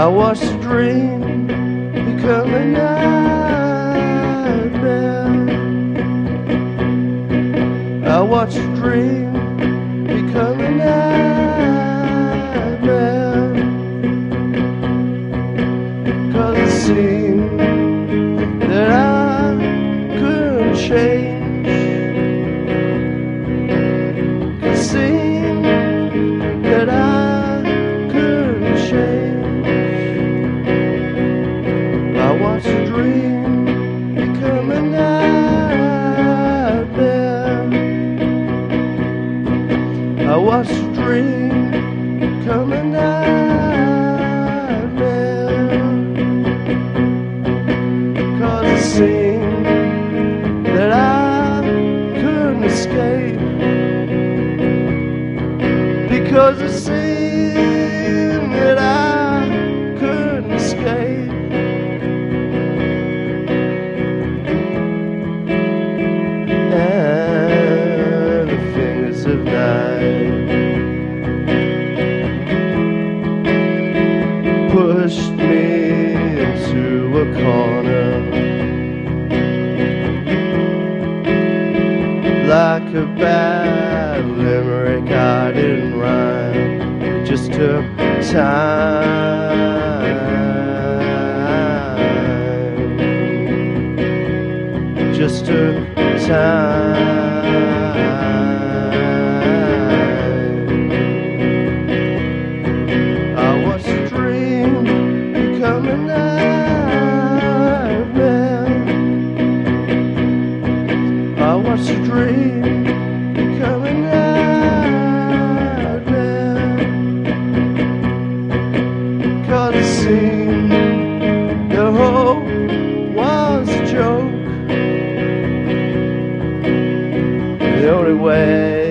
I watched a dream become a nightmare. I watched a dream become a nightmare. 'Cause it seemed that I couldn't change. It seemed that I couldn't change. I watched a dream become a nightmare. I watched a dream become a nightmare. 'Cause it seemed that I couldn't escape. Because it seemed that I couldn't escape. And the fingers of night pushed me into a corner, like a bad limerick. I didn't rhyme, it just took time. It just took time. I watched a dream become a nightmare. I watched a dream become a nightmare. 'Cause it seemed the hope was a joke. The only way